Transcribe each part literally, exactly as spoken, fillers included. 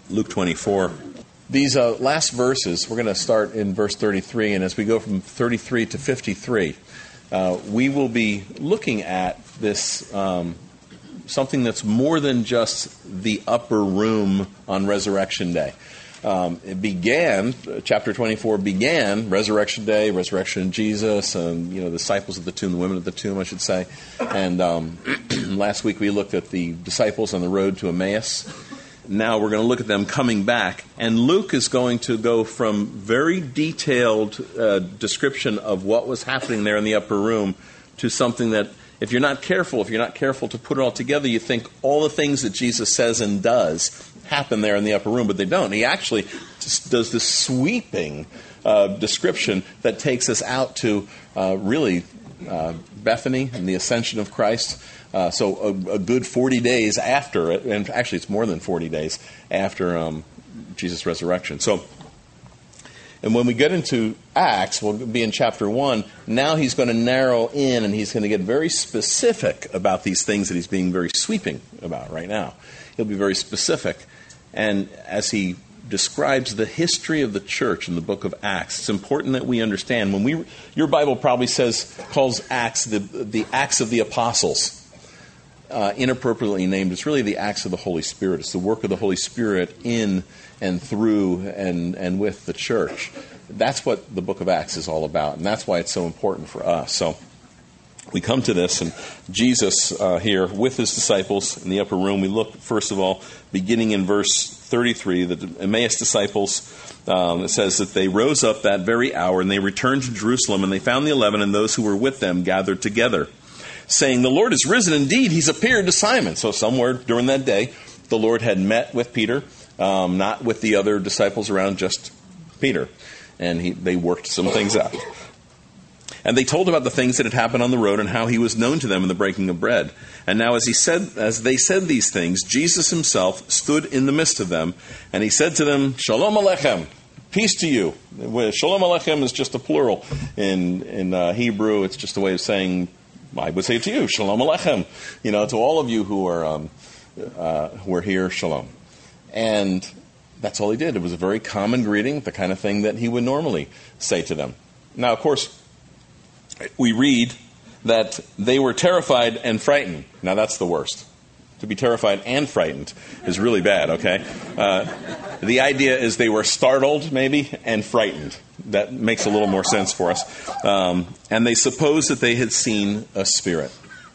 Luke twenty-four. These uh, last verses, we're going to start in verse thirty-three, and as we go from thirty-three to fifty-three, uh, we will be looking at this, um, something that's more than just the upper room on Resurrection Day. Um, it began, chapter twenty-four began, Resurrection Day, Resurrection of Jesus, and, you know, the disciples at the tomb, the women at the tomb, I should say. And um, last week we looked at the disciples on the road to Emmaus. Now we're going to look at them coming back. And Luke is going to go from very detailed uh, description of what was happening there in the upper room to something that, if you're not careful, if you're not careful to put it all together, you think all the things that Jesus says and does happen there in the upper room, but they don't. He actually just does this sweeping uh, description that takes us out to uh, really uh, Bethany and the ascension of Christ. Uh, so a, a good forty days after it, and actually it's more than forty days after um, Jesus' resurrection. So, and when we get into Acts, we'll be in chapter one, now he's going to narrow in and he's going to get very specific about these things that he's being very sweeping about right now. He'll be very specific. And as he describes the history of the church in the book of Acts, it's important that we understand. When we, your Bible probably says, calls Acts the, the Acts of the Apostles. Uh, inappropriately named. It's really the acts of the Holy Spirit. It's the work of the Holy Spirit in and through and, and with the church. That's what the book of Acts is all about, and that's why it's so important for us. So we come to this, and Jesus uh, here with his disciples in the upper room. We look, first of all, beginning in verse thirty-three, the Emmaus disciples, um, it says that they rose up that very hour, and they returned to Jerusalem, and they found the eleven and those who were with them gathered together, saying, "The Lord is risen indeed. He's appeared to Simon." So somewhere during that day, the Lord had met with Peter, um, not with the other disciples around, just Peter. And he, they worked some things out. And they told about the things that had happened on the road and how he was known to them in the breaking of bread. And now as he said, as they said these things, Jesus himself stood in the midst of them, and he said to them, "Shalom Aleichem, peace to you." Shalom Aleichem is just a plural. In, in uh, Hebrew, it's just a way of saying, I would say to you, Shalom Aleichem. You know, to all of you who are um, uh, who are here, Shalom. And that's all he did. It was a very common greeting, the kind of thing that he would normally say to them. Now, of course, we read that they were terrified and frightened. Now, that's the worst. To be terrified and frightened is really bad, okay? Uh, the idea is they were startled, maybe, and frightened. That makes a little more sense for us. Um, and they supposed that they had seen a spirit.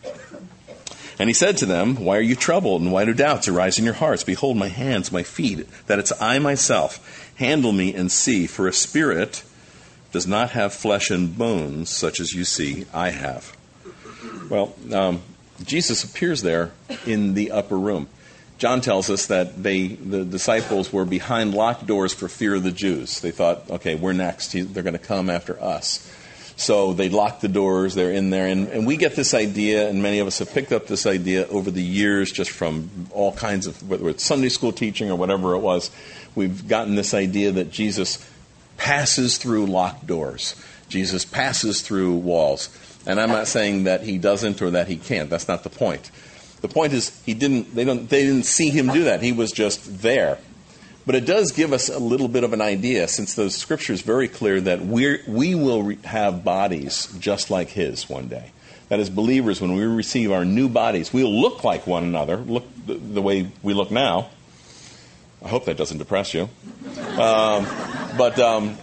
And he said to them, "Why are you troubled, and why do doubts arise in your hearts? Behold my hands, my feet, that it's I myself. Handle me and see, for a spirit does not have flesh and bones, such as you see I have." Well, um, Jesus appears there in the upper room. John tells us that they, the disciples were behind locked doors for fear of the Jews. They thought, okay, we're next. They're going to come after us. So they locked the doors. They're in there. And, and we get this idea, and many of us have picked up this idea over the years just from all kinds of, whether it's Sunday school teaching or whatever it was, we've gotten this idea that Jesus passes through locked doors. Jesus passes through walls. And I'm not saying that he doesn't or that he can't. That's not the point. The point is he didn't. They don't. They didn't see him do that. He was just there. But it does give us a little bit of an idea, since the Scripture is very clear that we we will re- have bodies just like his one day. That as believers, when we receive our new bodies, we'll look like one another. Look the, the way we look now. I hope that doesn't depress you. Um, but um,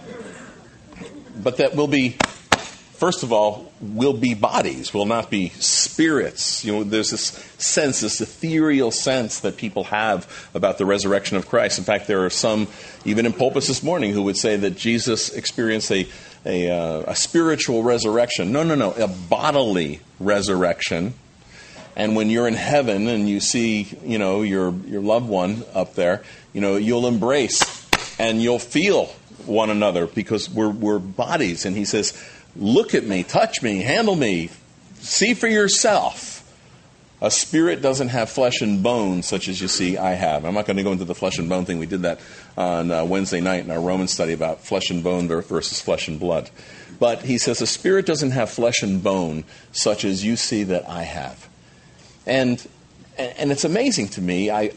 but that will be. First of all, will be bodies, will not be spirits. You know, there's this sense, this ethereal sense that people have about the resurrection of Christ. In fact, there are some, even in pulpits this morning, who would say that Jesus experienced a a, uh, a spiritual resurrection. No, no, no, a bodily resurrection. And when you're in heaven and you see, you know, your your loved one up there, you know, you'll embrace and you'll feel one another because we're we're bodies. And he says, "Look at me, touch me, handle me, see for yourself. A spirit doesn't have flesh and bone such as you see I have." I'm not going to go into the flesh and bone thing. We did that on uh, Wednesday night in our Roman study about flesh and bone versus flesh and blood. But he says a spirit doesn't have flesh and bone such as you see that I have. And and it's amazing to me. I, I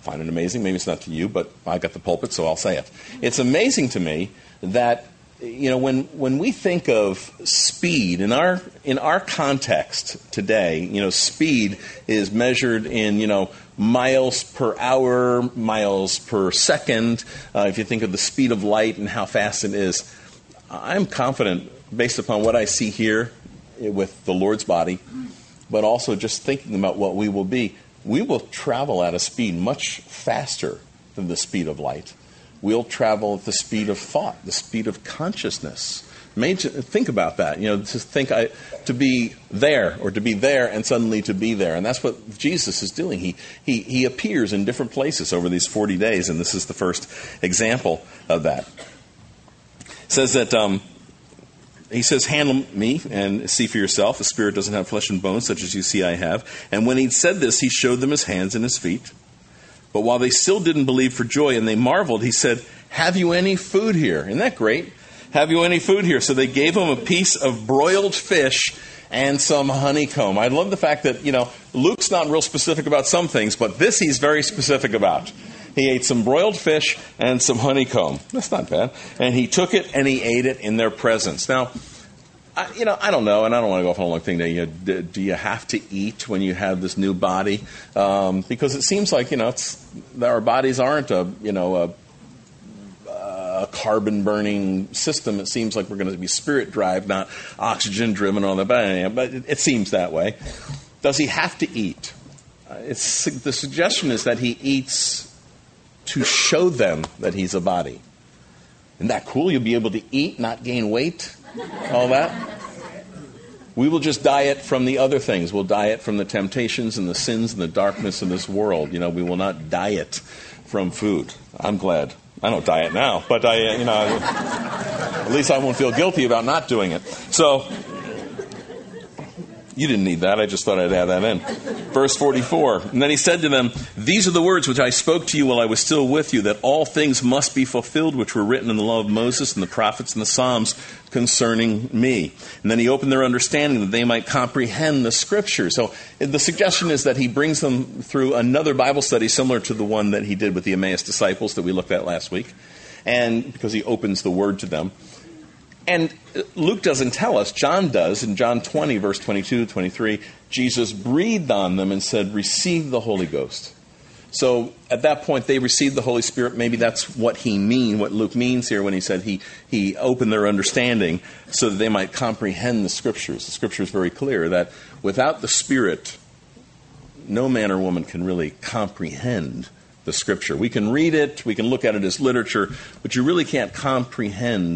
find it amazing. Maybe it's not to you, but I got the pulpit, so I'll say it. It's amazing to me that, you know, when when we think of speed in our in our context today, you know, speed is measured in, you know, miles per hour, miles per second. Uh, if you think of the speed of light and how fast it is, I'm confident, based upon what I see here with the Lord's body, but also just thinking about what we will be, we will travel at a speed much faster than the speed of light. We'll travel at the speed of thought, the speed of consciousness. Major, think about that. You know, to think I, to be there or to be there and suddenly to be there, and that's what Jesus is doing. He he he appears in different places over these forty days, and this is the first example of that. It says that um, he says, "Handle me and see for yourself. The spirit doesn't have flesh and bones, such as you see I have." And when he'd said this, he showed them his hands and his feet. But while they still didn't believe for joy and they marveled, he said, "Have you any food here?" Isn't that great? Have you any food here? So they gave him a piece of broiled fish and some honeycomb. I love the fact that, you know, Luke's not real specific about some things, but this he's very specific about. He ate some broiled fish and some honeycomb. That's not bad. And he took it and he ate it in their presence. Now, I, you know, I don't know, and I don't want to go off on a long thing. Do you, do you have to eat when you have this new body? Um, because it seems like, you know, it's, our bodies aren't a, you know, a, a carbon-burning system. It seems like we're going to be spirit-driven, not oxygen-driven, all that. But it, it seems that way. Does he have to eat? Uh, it's the suggestion is that he eats to show them that he's a body. Isn't that cool? You'll be able to eat, not gain weight. All that. We will just diet from the other things. We'll diet from the temptations and the sins and the darkness of this world. You know, we will not diet from food. I'm glad. I don't diet now, but I, you know, at least I won't feel guilty about not doing it. So, you didn't need that. I just thought I'd add that in. Verse forty-four. And then he said to them, "These are the words which I spoke to you while I was still with you, that all things must be fulfilled which were written in the law of Moses and the prophets and the Psalms concerning me." And then he opened their understanding that they might comprehend the Scriptures. So the suggestion is that he brings them through another Bible study similar to the one that he did with the Emmaus disciples that we looked at last week. And because he opens the Word to them. And Luke doesn't tell us, John does. In John twenty, verse twenty-two, twenty-three, Jesus breathed on them and said, "Receive the Holy Ghost." So at that point, they received the Holy Spirit. Maybe that's what he mean, what Luke means here when he said he, he opened their understanding so that they might comprehend the Scriptures. The Scripture is very clear that without the Spirit, no man or woman can really comprehend the Scripture. We can read it, we can look at it as literature, but you really can't comprehend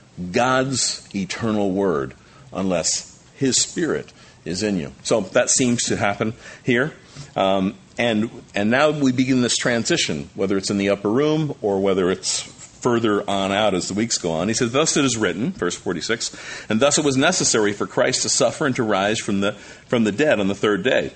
God's eternal word unless his Spirit is in you. So that seems to happen here. Um, and and now we begin this transition, whether it's in the upper room or whether it's further on out as the weeks go on. He says, "Thus it is written," verse forty-six, "and thus it was necessary for Christ to suffer and to rise from the from the dead on the third day.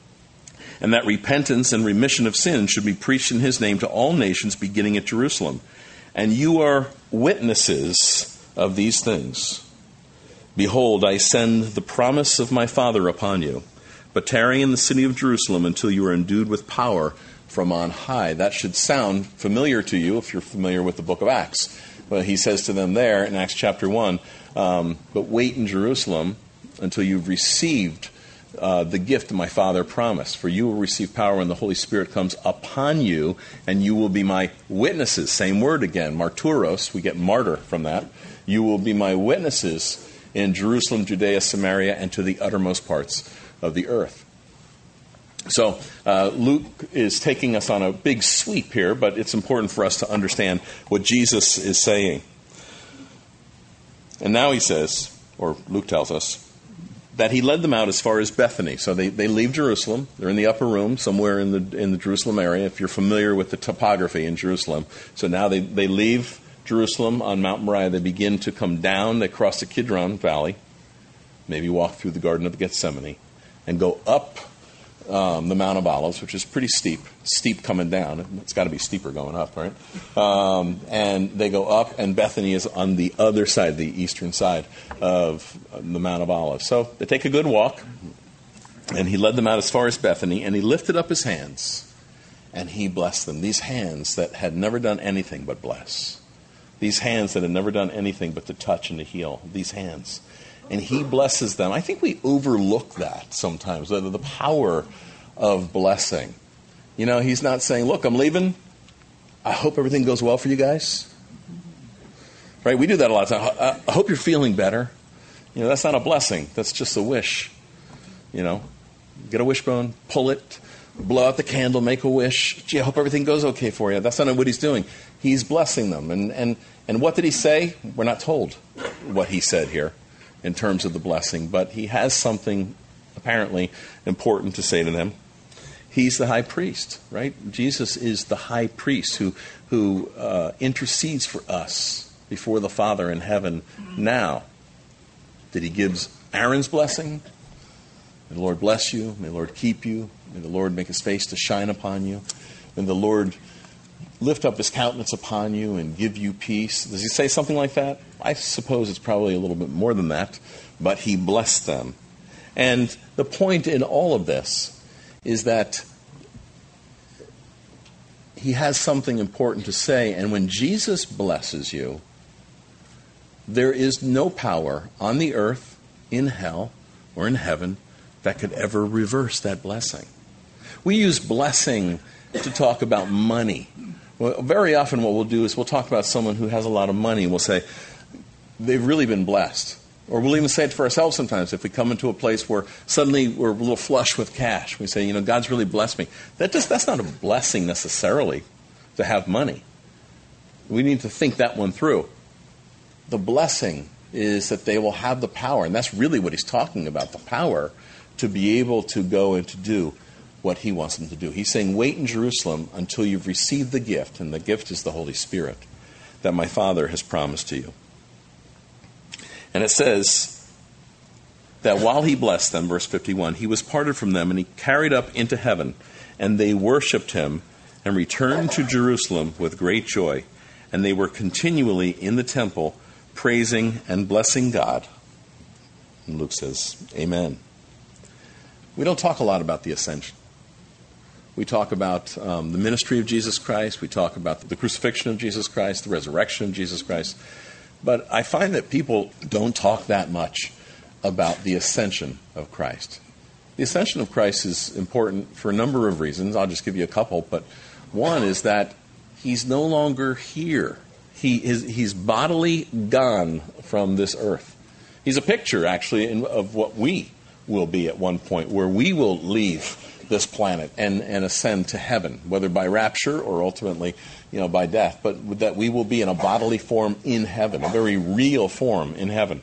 And that repentance and remission of sins should be preached in his name to all nations, beginning at Jerusalem. And you are witnesses of these things. Behold, I send the promise of my Father upon you, but tarry in the city of Jerusalem until you are endued with power from on high." That should sound familiar to you if you're familiar with the book of Acts. Well, he says to them there in Acts chapter one, um, "But wait in Jerusalem until you've received Uh, the gift my Father promised. For you will receive power when the Holy Spirit comes upon you, and you will be my witnesses." Same word again, marturos. We get martyr from that. "You will be my witnesses in Jerusalem, Judea, Samaria, and to the uttermost parts of the earth." So uh, Luke is taking us on a big sweep here, but it's important for us to understand what Jesus is saying. And now he says, or Luke tells us, that he led them out as far as Bethany. So they, they leave Jerusalem. They're in the upper room, somewhere in the in the Jerusalem area, if you're familiar with the topography in Jerusalem. So now they, they leave Jerusalem on Mount Moriah. They begin to come down. They cross the Kidron Valley, maybe walk through the Garden of Gethsemane, and go up um, the Mount of Olives, which is pretty steep. Steep coming down. It's got to be steeper going up, right? Um, and they go up, and Bethany is on the other side, the eastern side of the Mount of Olives. So they take a good walk, and he led them out as far as Bethany, and he lifted up his hands, and he blessed them. These hands that had never done anything but bless. These hands that had never done anything but to touch and to heal. These hands. And he blesses them. I think we overlook that sometimes, the, the power of blessing. You know, he's not saying, look, I'm leaving. I hope everything goes well for you guys. Right? We do that a lot of times. I hope you're feeling better. You know, that's not a blessing. That's just a wish. You know, get a wishbone, pull it, blow out the candle, make a wish. Gee, I hope everything goes okay for you. That's not what he's doing. He's blessing them. And, and, and what did he say? We're not told what he said here in terms of the blessing. But he has something apparently important to say to them. He's the high priest, right? Jesus is the high priest who, who uh, intercedes for us before the Father in heaven now. That he gives Aaron's blessing. May the Lord bless you. May the Lord keep you. May the Lord make his face to shine upon you. May the Lord lift up his countenance upon you and give you peace. Does he say something like that? I suppose it's probably a little bit more than that. But he blessed them. And the point in all of this is that he has something important to say. And when Jesus blesses you, there is no power on the earth, in hell, or in heaven that could ever reverse that blessing. We use blessing to talk about money. Well, very often what we'll do is we'll talk about someone who has a lot of money and we'll say, they've really been blessed. Or we'll even say it for ourselves sometimes if we come into a place where suddenly we're a little flush with cash. We say, you know, God's really blessed me. That just, that's not a blessing necessarily to have money. We need to think that one through. The blessing is that they will have the power, and that's really what he's talking about, the power to be able to go and to do what he wants them to do. He's saying, wait in Jerusalem until you've received the gift, and the gift is the Holy Spirit that my Father has promised to you. And it says that while he blessed them, verse fifty-one, he was parted from them and he carried up into heaven, and they worshipped him and returned to Jerusalem with great joy. And they were continually in the temple praising and blessing God. And Luke says, amen. We don't talk a lot about the ascension. We talk about um, the ministry of Jesus Christ. We talk about the crucifixion of Jesus Christ, the resurrection of Jesus Christ. But I find that people don't talk that much about the ascension of Christ. The ascension of Christ is important for a number of reasons. I'll just give you a couple. But one is that he's no longer here. He is he's bodily gone from this earth. He's a picture, actually, in, of what we will be at one point, where we will leave this planet and, and ascend to heaven, whether by rapture or ultimately, you know, by death, but that we will be in a bodily form in heaven, a very real form in heaven.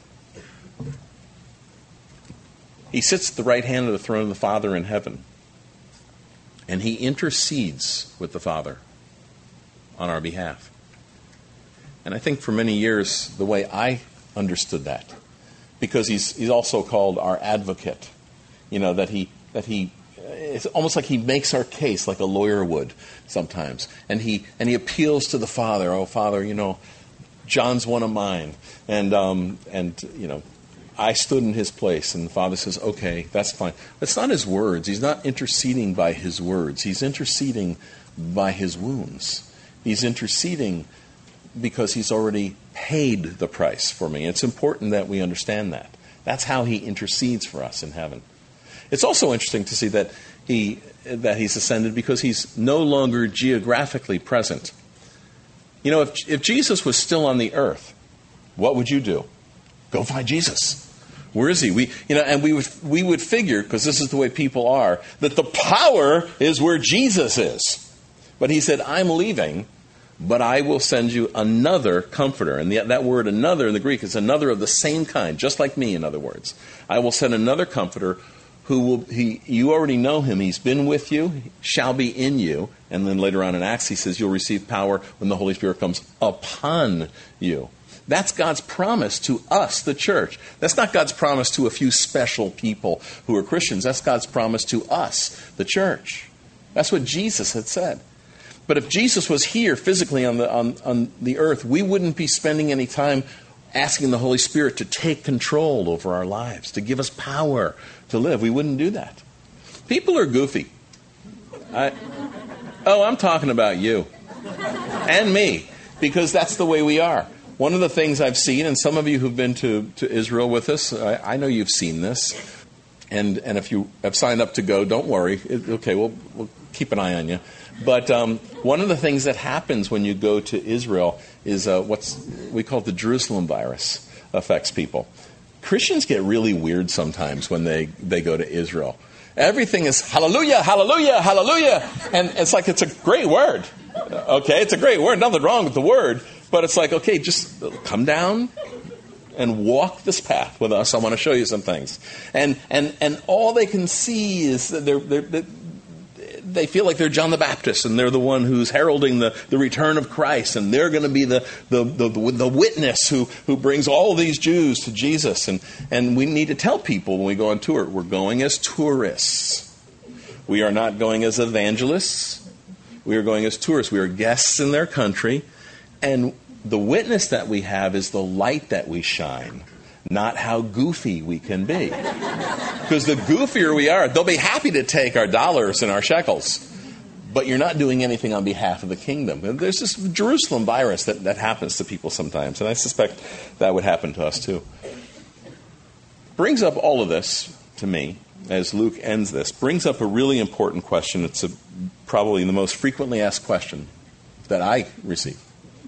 He sits at the right hand of the throne of the Father in heaven, and he intercedes with the Father on our behalf. And I think for many years, the way I understood that, because he's he's also called our advocate, you know, that he that he it's almost like he makes our case like a lawyer would sometimes, and he and he appeals to the Father. Oh, Father, you know, John's one of mine, and um and you know, I stood in his place, and the Father says, okay, that's fine. But it's not his words. He's not interceding by his words. He's interceding by his wounds. He's interceding because he's already paid the price for me. It's important that we understand that. That's how he intercedes for us in heaven. It's also interesting to see that he that he's ascended because he's no longer geographically present. You know, if if Jesus was still on the earth, what would you do? Go find Jesus. Where is he? We you know, and we would we would figure, because this is the way people are, that the power is where Jesus is. But he said, I'm leaving, but I will send you another comforter. And the, that word another in the Greek is another of the same kind, just like me, in other words. I will send another comforter who will, he, you already know him. He's been with you, shall be in you. And then later on in Acts, he says you'll receive power when the Holy Spirit comes upon you. That's God's promise to us, the church. That's not God's promise to a few special people who are Christians. That's God's promise to us, the church. That's what Jesus had said. But if Jesus was here physically on the on, on the earth, we wouldn't be spending any time asking the Holy Spirit to take control over our lives, to give us power to live. We wouldn't do that. People are goofy. I, Oh, I'm talking about you and me, because that's the way we are. One of the things I've seen, and some of you who've been to, to Israel with us, I, I know you've seen this, and and if you have signed up to go, don't worry. It, okay, we'll, we'll keep an eye on you. But um, one of the things that happens when you go to Israel is uh, what's we call it the Jerusalem virus affects people. Christians get really weird sometimes when they, they go to Israel. Everything is hallelujah, hallelujah, hallelujah. And it's like it's a great word. Okay, it's a great word. Nothing wrong with the word. But it's like, okay, just come down and walk this path with us. I want to show you some things. And and and all they can see is that they're, they're, they're they feel like they're John the Baptist, and they're the one who's heralding the, the return of Christ, and they're going to be the the, the the witness who who brings all these Jews to Jesus. And and we need to tell people when we go on tour, we're going as tourists. We are not going as evangelists. We are going as tourists. We are guests in their country, and the witness that we have is the light that we shine, not how goofy we can be. Because the goofier we are, they'll be happy to take our dollars and our shekels. But you're not doing anything on behalf of the kingdom. And there's this Jerusalem virus that, that happens to people sometimes. And I suspect that would happen to us too. Brings up all of this to me, as Luke ends this, brings up a really important question. It's a, probably the most frequently asked question that I receive.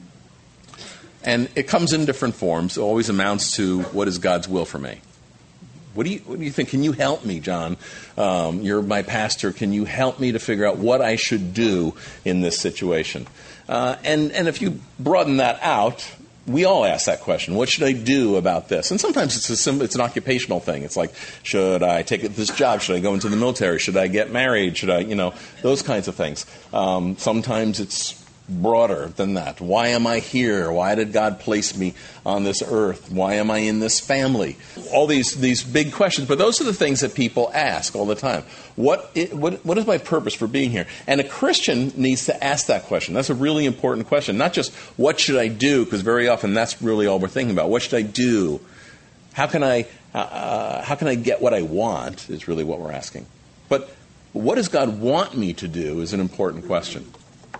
And it comes in different forms. It always amounts to, what is God's will for me? What do you what do you think? Can you help me, John? Um, you're my pastor. Can you help me to figure out what I should do in this situation? Uh, and, and if you broaden that out, we all ask that question. What should I do about this? And sometimes it's a simple, it's an occupational thing. It's like, should I take this job? Should I go into the military? Should I get married? Should I, you know, those kinds of things. Um, sometimes it's broader than that. Why am I here? Why did God place me on this earth? Why am I in this family? All these these big questions. But those are the things that people ask all the time. What it, what what is my purpose for being here? And a Christian needs to ask that question. That's a really important question. Not just what should I do? Because very often that's really all we're thinking about. What should I do? How can I uh, how can I get what I want? Is really what we're asking. But what does God want me to do? Is an important question.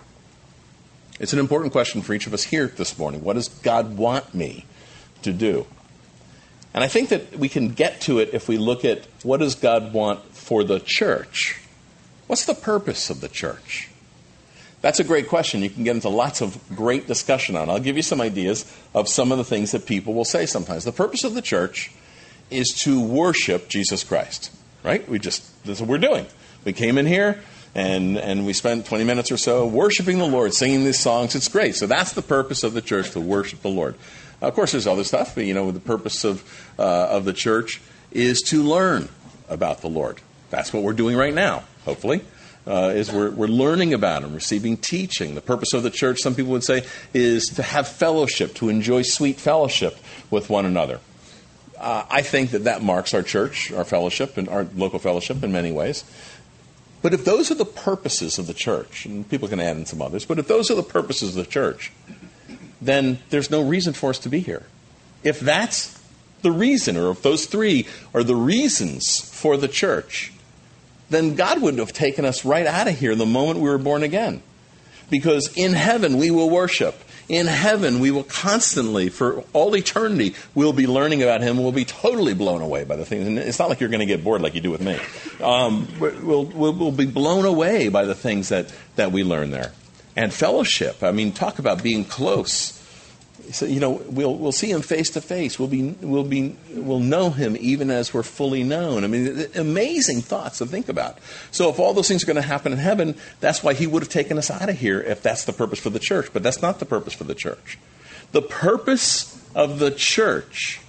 It's an important question for each of us here this morning. What does God want me to do? And I think that we can get to it if we look at what does God want for the church? What's the purpose of the church? That's a great question. You can get into lots of great discussion on it. I'll give you some ideas of some of the things that people will say sometimes. The purpose of the church is to worship Jesus Christ, right? We just, that's what we're doing. We came in here, And and we spent twenty minutes or so worshiping the Lord, singing these songs. It's great. So that's the purpose of the church, to worship the Lord. Of course, there's other stuff. But, you know, the purpose of uh, of the church is to learn about the Lord. That's what we're doing right now, hopefully, uh, is we're, we're learning about Him, receiving teaching. The purpose of the church, some people would say, is to have fellowship, to enjoy sweet fellowship with one another. Uh, I think that that marks our church, our fellowship, and our local fellowship in many ways. But if those are the purposes of the church, and people can add in some others, but if those are the purposes of the church, then there's no reason for us to be here. If that's the reason, or if those three are the reasons for the church, then God would have taken us right out of here the moment we were born again. Because in heaven we will worship. In heaven, we will constantly, for all eternity, we'll be learning about Him. We'll be totally blown away by the things. And it's not like you're going to get bored like you do with me. Um, we'll, we'll, we'll be blown away by the things that, that we learn there. And fellowship. I mean, talk about being close. So, you know, we'll we'll see Him face to face. We'll be we'll be we'll know Him even as we're fully known. I mean, amazing thoughts to think about. So, if all those things are going to happen in heaven, that's why He would have taken us out of here if that's the purpose for the church. But that's not the purpose for the church. The purpose of the church,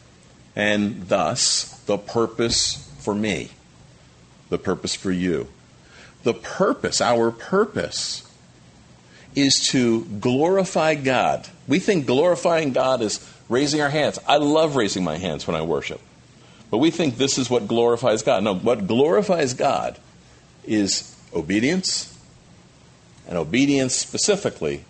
and thus the purpose for me, the purpose for you, the purpose, our purpose, is to glorify God. We think glorifying God is raising our hands. I love raising my hands when I worship. But we think this is what glorifies God. No, what glorifies God is obedience, and obedience specifically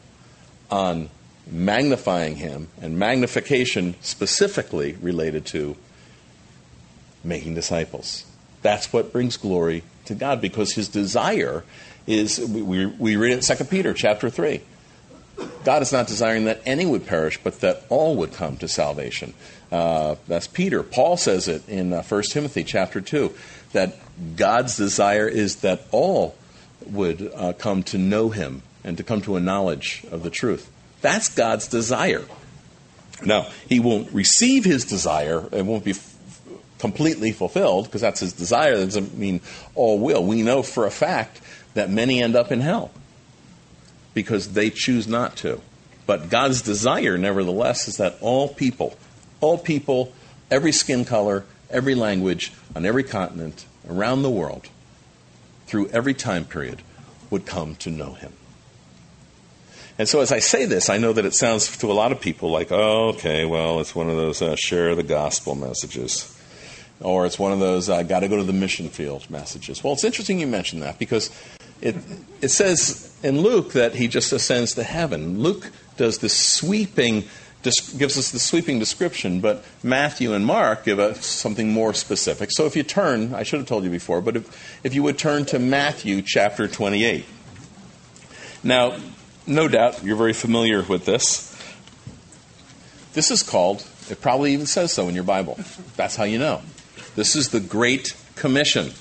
on magnifying Him, and magnification specifically related to making disciples. That's what brings glory to God, because his desire is, we, we read it in Second Peter chapter three. God is not desiring that any would perish, but that all would come to salvation. Uh, that's Peter. Paul says it in uh, First Timothy chapter two, that God's desire is that all would uh, come to know him and to come to a knowledge of the truth. That's God's desire. Now, he won't receive his desire. It won't be f- completely fulfilled, because that's his desire. That doesn't mean all will. We know for a fact that many end up in hell because they choose not to. But God's desire, nevertheless, is that all people, all people, every skin color, every language, on every continent, around the world, through every time period, would come to know him. And so as I say this, I know that it sounds to a lot of people like, oh, okay, well, it's one of those uh, share the gospel messages. Or it's one of those, I got to go to the mission field messages. Well, it's interesting you mention that, because it it says in Luke that he just ascends to heaven. Luke does this sweeping, gives us the sweeping description, but Matthew and Mark give us something more specific. So if you turn, I should have told you before, but if, if you would turn to Matthew chapter twenty-eight. Now, no doubt you're very familiar with this. This is called, it probably even says so in your Bible. That's how you know. This is the Great Commission.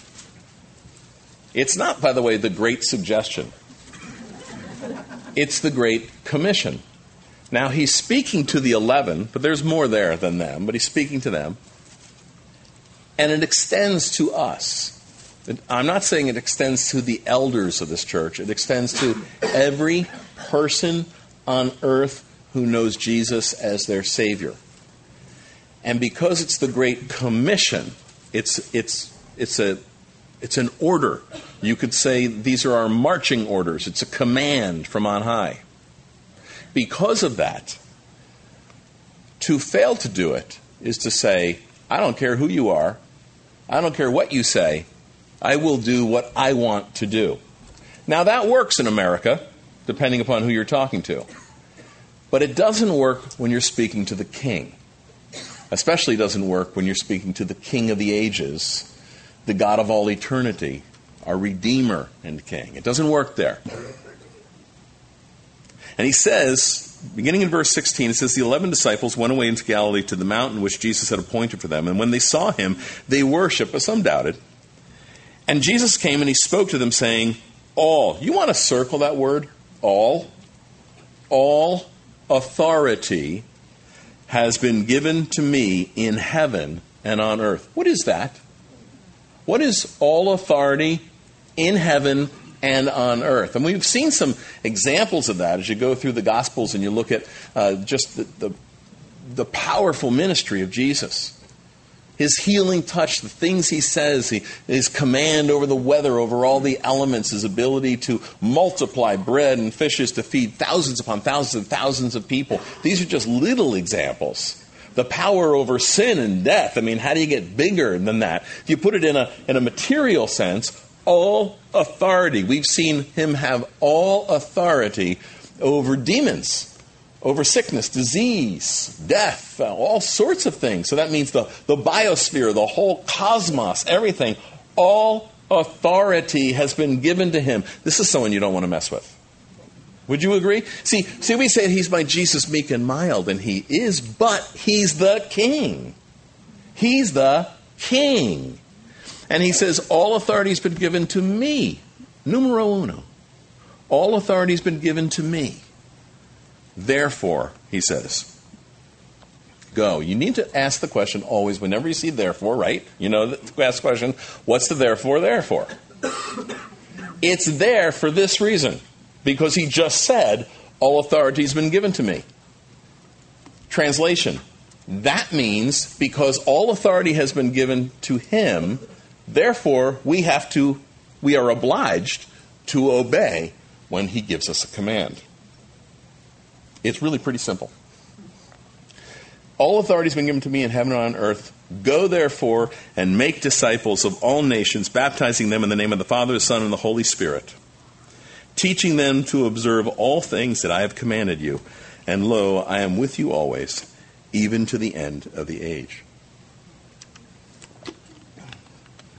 It's not, by the way, the Great Suggestion. It's the Great Commission. Now, he's speaking to the eleven, but there's more there than them, but he's speaking to them. And it extends to us. I'm not saying it extends to the elders of this church. It extends to every person on earth who knows Jesus as their Savior. And because it's the Great Commission, it's it's it's a it's an order. You could say these are our marching orders. It's a command from on high. Because of that, to fail to do it is to say, I don't care who you are. I don't care what you say. I will do what I want to do. Now, that works in America, depending upon who you're talking to. But it doesn't work when you're speaking to the king. Especially doesn't work when you're speaking to the King of the ages, the God of all eternity, our Redeemer and King. It doesn't work there. And he says, beginning in verse sixteen, it says, the eleven disciples went away into Galilee to the mountain which Jesus had appointed for them. And when they saw him, they worshipped, but some doubted. And Jesus came and he spoke to them, saying, all. You want to circle that word? All. All authority has been given to me in heaven and on earth. What is that? What is all authority in heaven and on earth? And we've seen some examples of that as you go through the Gospels and you look at uh, just the, the, the powerful ministry of Jesus. His healing touch, the things he says, he, his command over the weather, over all the elements, his ability to multiply bread and fishes to feed thousands upon thousands and thousands of people. These are just little examples. The power over sin and death. I mean, how do you get bigger than that? If you put it in a, in a material sense, all authority. We've seen him have all authority over demons, over sickness, disease, death, all sorts of things. So that means the, the biosphere, the whole cosmos, everything, all authority has been given to him. This is someone you don't want to mess with. Would you agree? See, see, we say he's my Jesus, meek and mild, and he is, but he's the king. He's the king. And he says, all authority has been given to me. Numero uno. All authority has been given to me. Therefore, he says, go. You need to ask the question always, whenever you see therefore, right? You know, to ask the question, what's the therefore, therefore? It's there for this reason. Because he just said, all authority has been given to me. Translation. That means because all authority has been given to him, therefore we have to, we are obliged to obey when he gives us a command. It's really pretty simple. All authority has been given to me in heaven and on earth. Go, therefore, and make disciples of all nations, baptizing them in the name of the Father, the Son, and the Holy Spirit, teaching them to observe all things that I have commanded you. And lo, I am with you always, even to the end of the age.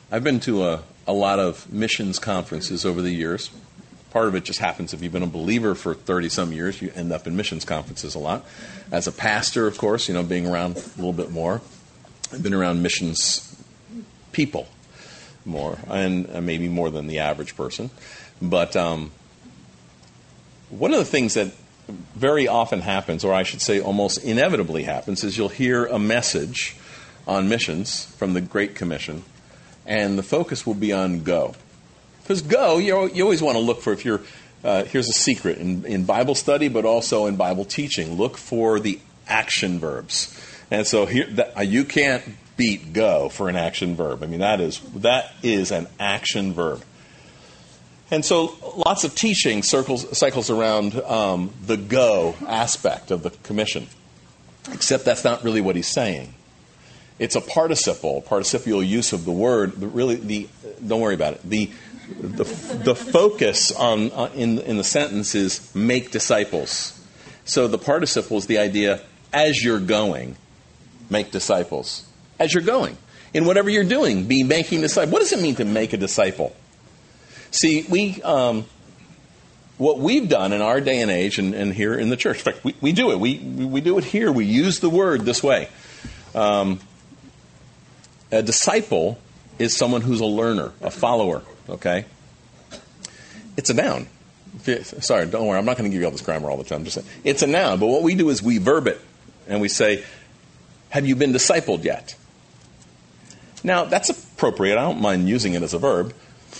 I've been to a, a lot of missions conferences over the years. Part of it just happens if you've been a believer for thirty-some years, you end up in missions conferences a lot. As a pastor, of course, you know, being around a little bit more, I've been around missions people more, and uh, maybe more than the average person. But um, one of the things that very often happens, or I should say almost inevitably happens, is you'll hear a message on missions from the Great Commission, and the focus will be on go. Because go, you you always want to look for, if you're, uh, here's a secret in, in Bible study, but also in Bible teaching, look for the action verbs. And so here, that, uh, you can't beat go for an action verb. I mean, that is that is an action verb. And so lots of teaching circles, cycles around um, the go aspect of the commission, except that's not really what he's saying. It's a participle, participial use of the word, but really, the don't worry about it. The the, the focus on uh, in in the sentence is make disciples. So the participle is the idea, as you're going, make disciples. As you're going, in whatever you're doing, be making disciples. What does it mean to make a disciple? See, we um, what we've done in our day and age, and, and here in the church, in fact, we, we do it. We we do it here. We use the word this way. Um, a disciple is someone who's a learner, a follower. Okay, it's a noun. Sorry, don't worry. I'm not going to give you all this grammar all the time. Just saying, it's a noun. But what we do is we verb it, and we say, "Have you been discipled yet?" Now that's appropriate. I don't mind using it as a verb.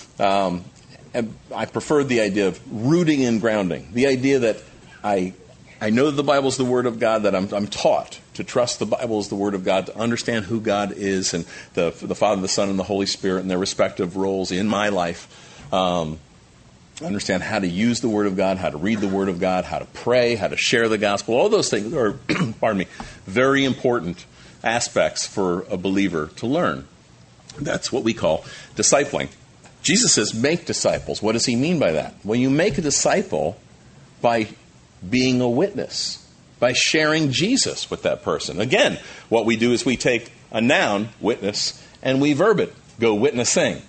Um, and I prefer the idea of rooting and grounding. The idea that I I know that the Bible is the Word of God, that I'm, I'm taught to trust the Bible as the Word of God, to understand who God is and the, the Father, the Son, and the Holy Spirit and their respective roles in my life. Um, understand how to use the Word of God, how to read the Word of God, how to pray, how to share the gospel. All those things are, pardon me, very important aspects for a believer to learn. That's what we call discipling. Jesus says, make disciples. What does he mean by that? Well, you make a disciple by being a witness, by sharing Jesus with that person. Again, what we do is we take a noun, witness, and we verb it, go witnessing.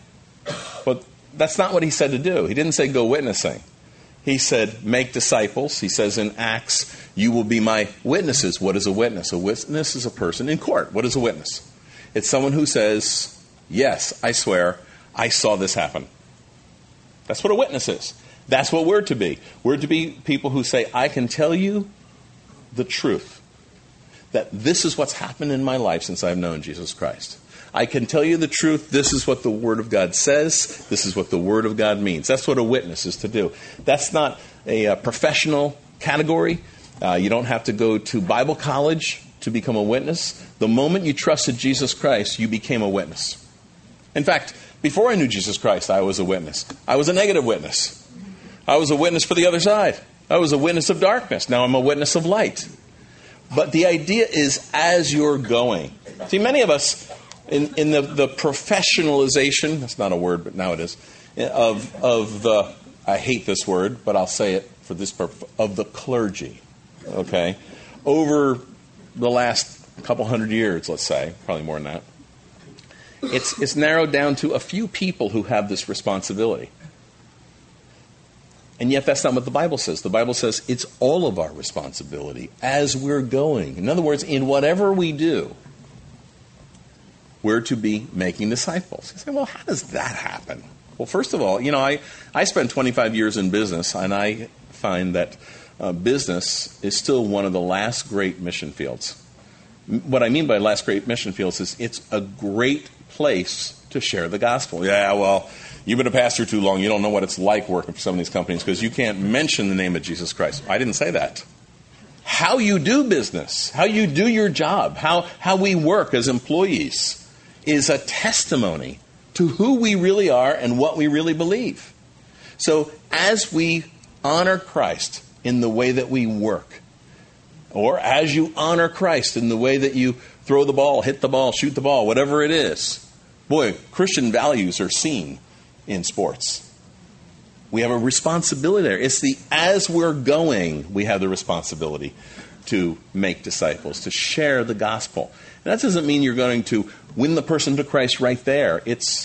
But that's not what he said to do. He didn't say go witnessing. He said make disciples. He says in Acts, you will be my witnesses. What is a witness? A witness is a person in court. What is a witness? It's someone who says, yes, I swear, I saw this happen. That's what a witness is. That's what we're to be. We're to be people who say, I can tell you the truth, that this is what's happened in my life since I've known Jesus Christ. I can tell you the truth. This is what the Word of God says. This is what the Word of God means. That's what a witness is to do. That's not a, a professional category. Uh, you don't have to go to Bible college to become a witness. The moment you trusted Jesus Christ, you became a witness. In fact, before I knew Jesus Christ, I was a witness. I was a negative witness. I was a witness for the other side. I was a witness of darkness. Now I'm a witness of light. But the idea is as you're going. See, many of us, in, in the, the professionalization, that's not a word, but now it is, of, of the, I hate this word, but I'll say it for this purpose, of the clergy, okay? Over the last couple hundred years, let's say, probably more than that, it's, it's narrowed down to a few people who have this responsibility. And yet that's not what the Bible says. The Bible says it's all of our responsibility as we're going. In other words, in whatever we do, we're to be making disciples. You say, well, how does that happen? Well, first of all, you know, I, I spent twenty-five years in business, and I find that uh, business is still one of the last great mission fields. What I mean by last great mission fields is it's a great place to share the gospel. Yeah, well, you've been a pastor too long. You don't know what it's like working for some of these companies because you can't mention the name of Jesus Christ. I didn't say that. How you do business, how you do your job, how, how we work as employees is a testimony to who we really are and what we really believe. So as we honor Christ in the way that we work, or as you honor Christ in the way that you throw the ball, hit the ball, shoot the ball, whatever it is, boy, Christian values are seen in sports. We have a responsibility there. It's the as we're going, we have the responsibility to make disciples, to share the gospel. And that doesn't mean you're going to win the person to Christ right there. It's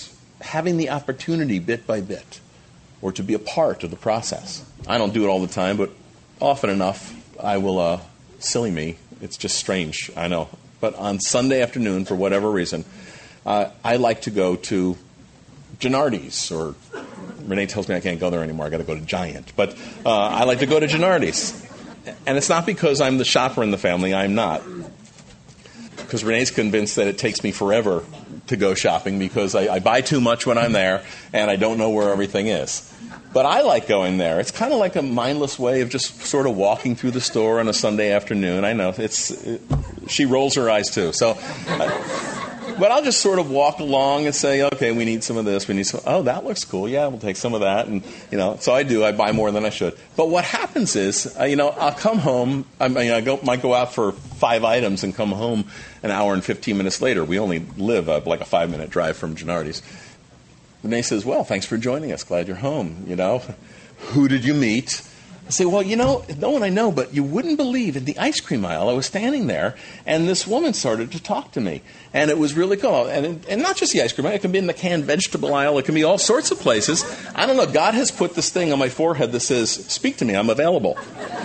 having the opportunity bit by bit, or to be a part of the process. I don't do it all the time, but often enough, I will, uh, silly me, it's just strange, I know. But on Sunday afternoon, for whatever reason, uh, I like to go to Gennardi's, or Renee tells me I can't go there anymore, I got to go to Giant. But uh, I like to go to Gennardi's. And it's not because I'm the shopper in the family, I'm not. Because Renee's convinced that it takes me forever to go shopping because I, I buy too much when I'm there and I don't know where everything is. But I like going there. It's kind of like a mindless way of just sort of walking through the store on a Sunday afternoon. I know, it's it, she rolls her eyes too. So, uh, but I'll just sort of walk along and say, okay, we need some of this. We need some. Oh, that looks cool. Yeah, we'll take some of that. And you know, so I do. I buy more than I should. But what happens is, uh, you know, I'll come home. I mean, I go, might go out for five items and come home an hour and fifteen minutes later. We only live uh, like a five minute drive from Gennardi's. Renee says, well, thanks for joining us. Glad you're home, you know. Who did you meet? I say, well, you know, no one I know, but you wouldn't believe in the ice cream aisle. I was standing there, and this woman started to talk to me. And it was really cool. And, and not just the ice cream aisle. It can be in the canned vegetable aisle. It can be all sorts of places. I don't know. God has put this thing on my forehead that says, speak to me. I'm available.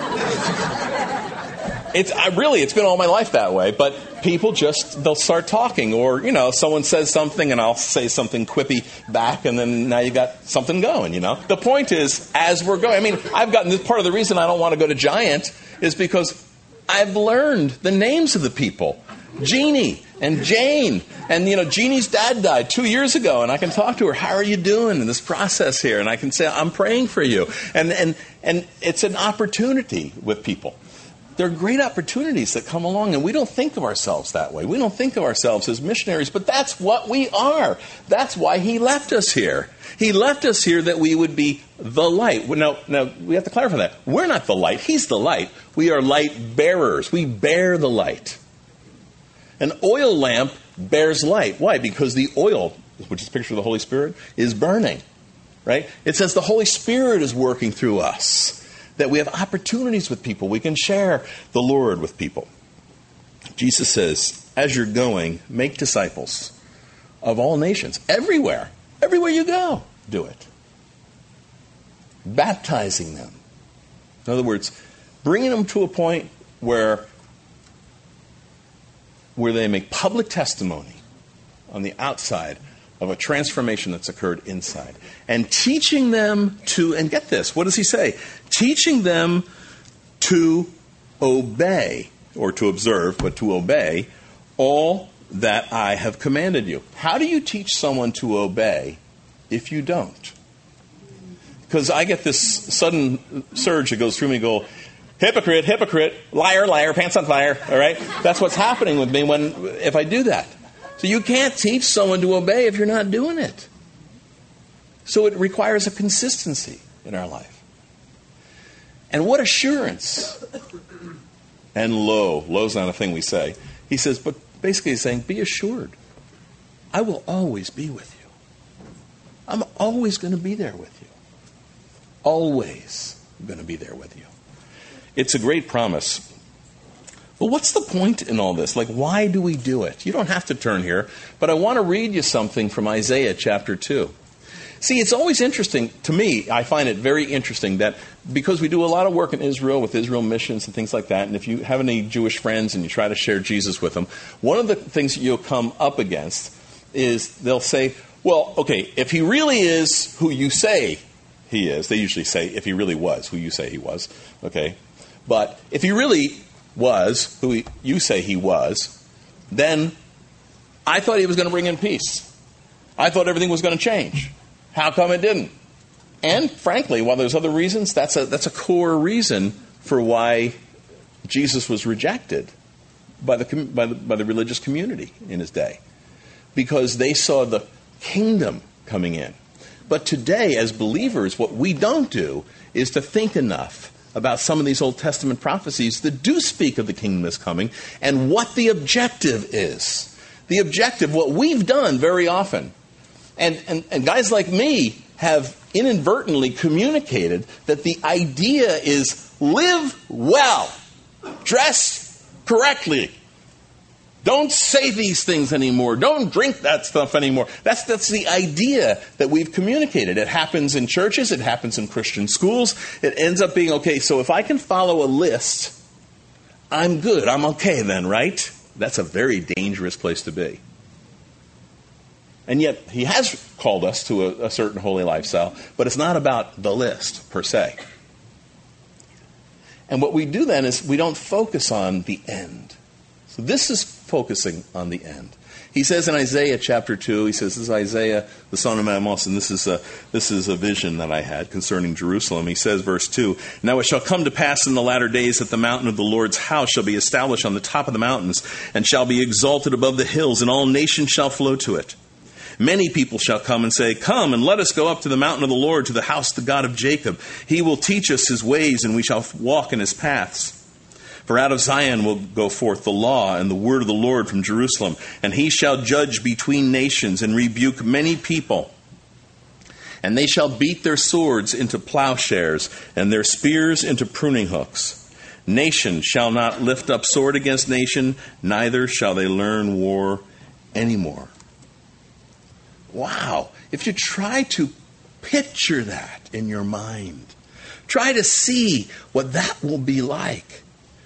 It's I really, it's been all my life that way. But people just, they'll start talking. Or, you know, someone says something and I'll say something quippy back. And then now you got something going, you know. The point is, as we're going, I mean, I've gotten this part of the reason I don't want to go to Giant is because I've learned the names of the people. Jeannie and Jane. And, you know, Jeannie's dad died two years ago. And I can talk to her, how are you doing in this process here? And I can say, I'm praying for you. And and and it's an opportunity with people. There are great opportunities that come along, and we don't think of ourselves that way. We don't think of ourselves as missionaries, but that's what we are. That's why he left us here. He left us here that we would be the light. Now, now we have to clarify that. We're not the light. He's the light. We are light bearers. We bear the light. An oil lamp bears light. Why? Because the oil, which is a picture of the Holy Spirit, is burning. Right? It says the Holy Spirit is working through us. That we have opportunities with people. We can share the Lord with people. Jesus says, as you're going, make disciples of all nations. Everywhere. Everywhere you go, do it. Baptizing them. In other words, bringing them to a point where, where they make public testimony on the outside of a transformation that's occurred inside. And teaching them to, and get this, what does he say? Teaching them to obey, or to observe, but to obey all that I have commanded you. How do you teach someone to obey if you don't? Because I get this sudden surge that goes through me and go, hypocrite, hypocrite, liar, liar, pants on fire, all right? That's what's happening with me when if I do that. So you can't teach someone to obey if you're not doing it. So it requires a consistency in our life. And what assurance. And lo, lo's not a thing we say. He says, but basically he's saying, be assured. I will always be with you. I'm always going to be there with you. Always going to be there with you. It's a great promise. But what's the point in all this? Like, why do we do it? You don't have to turn here, but I want to read you something from Isaiah chapter two. See, it's always interesting, to me, I find it very interesting that because we do a lot of work in Israel with Israel missions and things like that, and if you have any Jewish friends and you try to share Jesus with them, one of the things that you'll come up against is they'll say, well, okay, if he really is who you say he is, they usually say if he really was who you say he was, okay, but if he really was who he, you say he was, then I thought he was going to bring in peace. I thought everything was going to change. How come it didn't? And frankly, while there's other reasons, that's a that's a core reason for why Jesus was rejected by the by the, by the religious community in his day, because they saw the kingdom coming in. But today, as believers, what we don't do is to think enough about some of these Old Testament prophecies that do speak of the kingdom that's coming and what the objective is. The objective, what we've done very often, and, and, and guys like me have inadvertently communicated that the idea is live well, dress correctly, Don't say these things anymore. Don't drink that stuff anymore. That's, that's the idea that we've communicated. It happens in churches. It happens in Christian schools. It ends up being, okay, so if I can follow a list, I'm good. I'm okay then, right? That's a very dangerous place to be. And yet, he has called us to a, a certain holy lifestyle, but it's not about the list per se. And what we do then is we don't focus on the end. So this is focusing on the end. He says in Isaiah chapter two, he says, this is Isaiah, the son of Amos, and this is a, this is a vision that I had concerning Jerusalem. He says, verse two, now it shall come to pass in the latter days that the mountain of the Lord's house shall be established on the top of the mountains, and shall be exalted above the hills, and all nations shall flow to it. Many people shall come and say, come and let us go up to the mountain of the Lord, to the house of the God of Jacob. He will teach us his ways, and we shall walk in his paths. For out of Zion will go forth the law and the word of the Lord from Jerusalem. And he shall judge between nations and rebuke many people. And they shall beat their swords into plowshares and their spears into pruning hooks. Nation shall not lift up sword against nation, neither shall they learn war anymore. Wow. If you try to picture that in your mind, try to see what that will be like.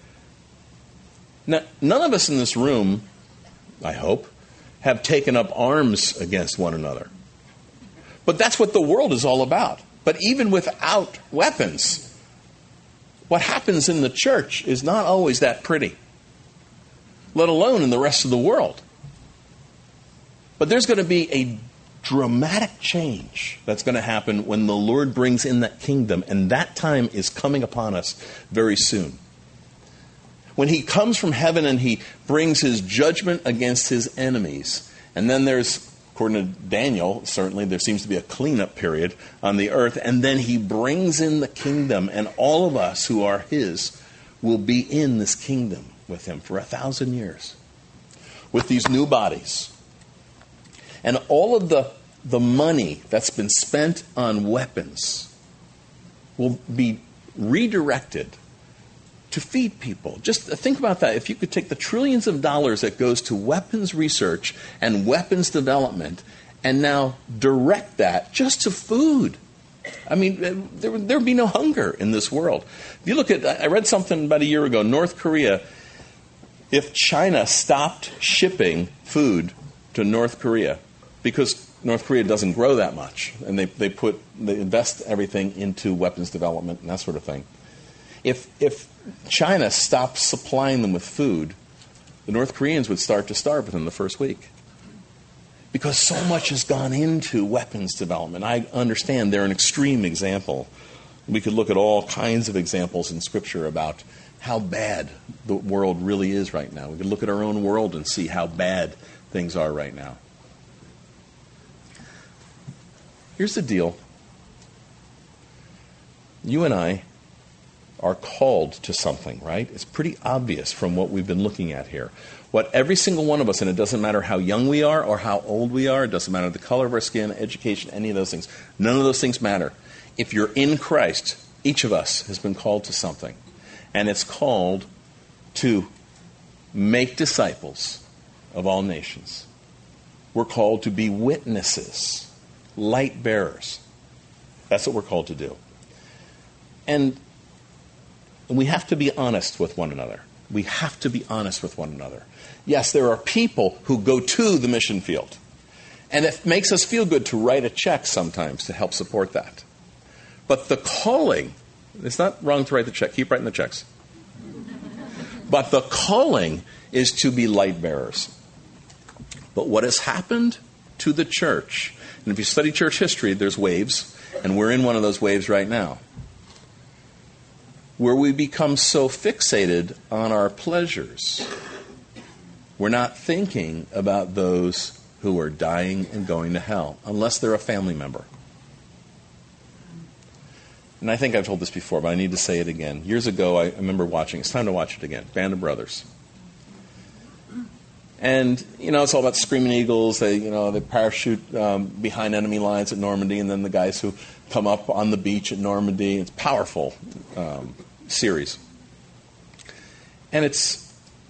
Now, none of us in this room, I hope, have taken up arms against one another. But that's what the world is all about. But even without weapons, what happens in the church is not always that pretty, let alone in the rest of the world. But there's going to be a dramatic change that's going to happen when the Lord brings in that kingdom, and that time is coming upon us very soon. When he comes from heaven and he brings his judgment against his enemies. And then there's, according to Daniel, certainly there seems to be a cleanup period on the earth. And then he brings in the kingdom, and all of us who are his will be in this kingdom with him for a thousand years. With these new bodies. And all of the, the money that's been spent on weapons will be redirected to feed people. Just think about that. If you could take the trillions of dollars that goes to weapons research and weapons development and now direct that just to food. I mean, there would be no hunger in this world. If you look at, I read something about a year ago, North Korea, if China stopped shipping food to North Korea, because North Korea doesn't grow that much, and they, they put, they invest everything into weapons development and that sort of thing. If if China stopped supplying them with food, the North Koreans would start to starve within the first week. Because so much has gone into weapons development. I understand they're an extreme example. We could look at all kinds of examples in Scripture about how bad the world really is right now. We could look at our own world and see how bad things are right now. Here's the deal. You and I are called to something, right? It's pretty obvious from what we've been looking at here. What every single one of us, and it doesn't matter how young we are or how old we are, it doesn't matter the color of our skin, education, any of those things. None of those things matter. If you're in Christ, each of us has been called to something. And it's called to make disciples of all nations. We're called to be witnesses, light bearers. That's what we're called to do. And we have to be honest with one another. We have to be honest with one another. Yes, there are people who go to the mission field. And it makes us feel good to write a check sometimes to help support that. But the calling, it's not wrong to write the check. Keep writing the checks. But the calling is to be light bearers. But what has happened to the church, and if you study church history, there's waves, and we're in one of those waves right now, where we become so fixated on our pleasures, we're not thinking about those who are dying and going to hell, unless they're a family member. And I think I've told this before, but I need to say it again. Years ago, I remember watching, it's time to watch it again, Band of Brothers. And, you know, it's all about Screaming Eagles. They, you know, they parachute um, behind enemy lines at Normandy, and then the guys who come up on the beach at Normandy. It's powerful um, series. And it's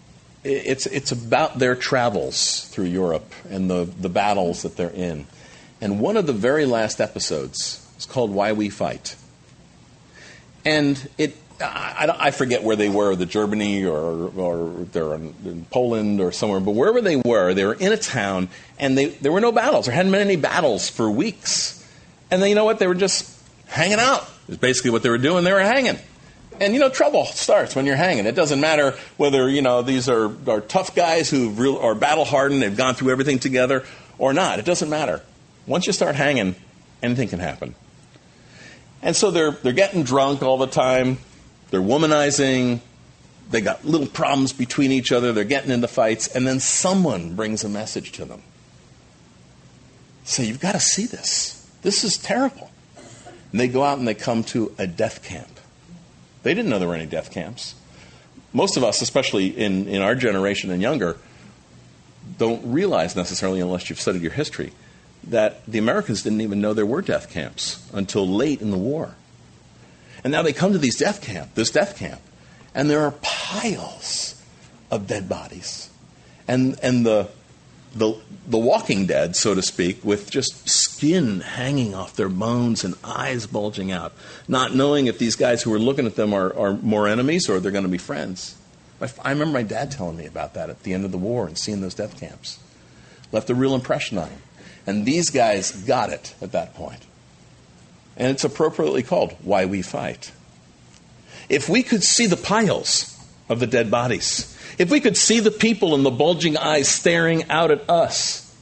it's it's about their travels through Europe and the, the battles that they're in. And one of the very last episodes is called Why We Fight. And it I, I forget where they were, the Germany or or they're in, in Poland or somewhere, but wherever they were, they were in a town, and they, there were no battles. There hadn't been any battles for weeks. And then, you know what? They were just hanging out. Is basically what they were doing. They were hanging. And, you know, trouble starts when you're hanging. It doesn't matter whether, you know, these are, are tough guys who real, are battle-hardened, they've gone through everything together, or not. It doesn't matter. Once you start hanging, anything can happen. And so they're they're getting drunk all the time. They're womanizing. They got little problems between each other. They're getting into fights. And then someone brings a message to them. Say, you've got to see this. This is terrible. And they go out and they come to a death camp. They didn't know there were any death camps. Most of us, especially in, in our generation and younger, don't realize necessarily, unless you've studied your history, that the Americans didn't even know there were death camps until late in the war. And now they come to these death camp, this death camp, and there are piles of dead bodies. And and the the the walking dead, so to speak, with just skin hanging off their bones and eyes bulging out, not knowing if these guys who are looking at them are, are more enemies or they're going to be friends. I remember my dad telling me about that at the end of the war and seeing those death camps. Left a real impression on him. And these guys got it at that point. And it's appropriately called Why We Fight. If we could see the piles of the dead bodies, if we could see the people in the bulging eyes staring out at us,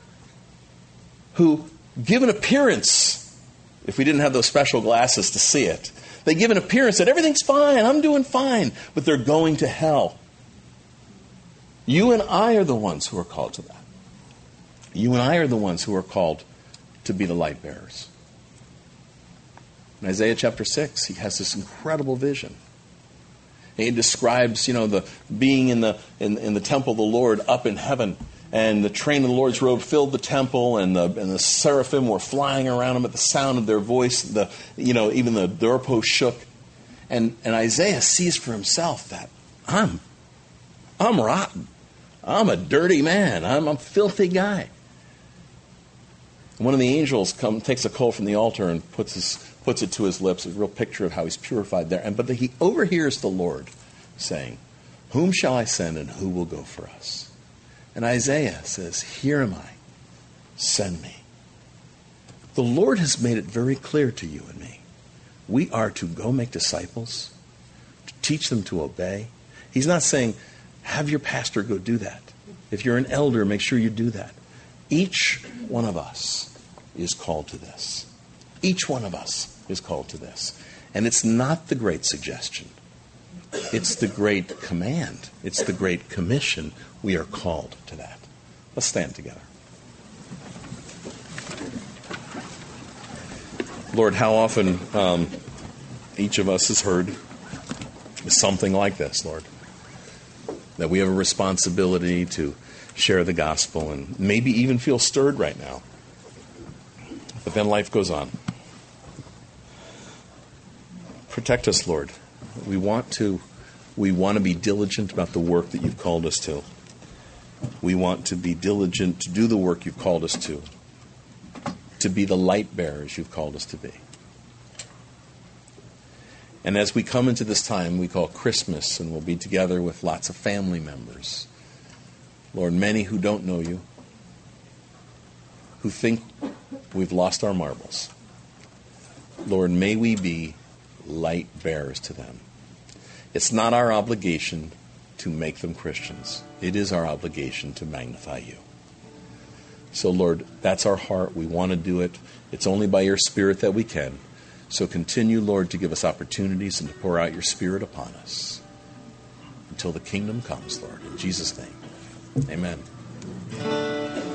who give an appearance, if we didn't have those special glasses to see it, they give an appearance that everything's fine, I'm doing fine, but they're going to hell. You and I are the ones who are called to that. You and I are the ones who are called to be the light bearers. In Isaiah chapter six, he has this incredible vision. And he describes, you know, the being in the in, in the temple of the Lord up in heaven, and the train of the Lord's robe filled the temple, and the and the seraphim were flying around him at the sound of their voice. The you know even the doorpost shook, and and Isaiah sees for himself that I'm I'm rotten, I'm a dirty man, I'm a filthy guy. One of the angels come, takes a coal from the altar and puts his, puts it to his lips, a real picture of how he's purified there. And but the, he overhears the Lord saying, "Whom shall I send, and who will go for us?" And Isaiah says, "Here am I, send me." The Lord has made it very clear to you and me. We are to go make disciples, to teach them to obey. He's not saying, have your pastor go do that. If you're an elder, make sure you do that. Each one of us is called to this. Each one of us is called to this. And it's not the great suggestion. It's the great command. It's the great commission. We are called to that. Let's stand together. Lord, how often um, each of us has heard something like this, Lord. That we have a responsibility to share the gospel and maybe even feel stirred right now. But then life goes on. Protect us, Lord. We want to we want to be diligent about the work that you've called us to. We want to be diligent to do the work you've called us to. To be the light bearers you've called us to be. And as we come into this time we call Christmas, and we'll be together with lots of family members, Lord, many who don't know you, who think we've lost our marbles. Lord, may we be light bearers to them. It's not our obligation to make them Christians. It is our obligation to magnify you. So, Lord, that's our heart. We want to do it. It's only by your Spirit that we can. So continue, Lord, to give us opportunities and to pour out your Spirit upon us until the kingdom comes, Lord. In Jesus' name, amen.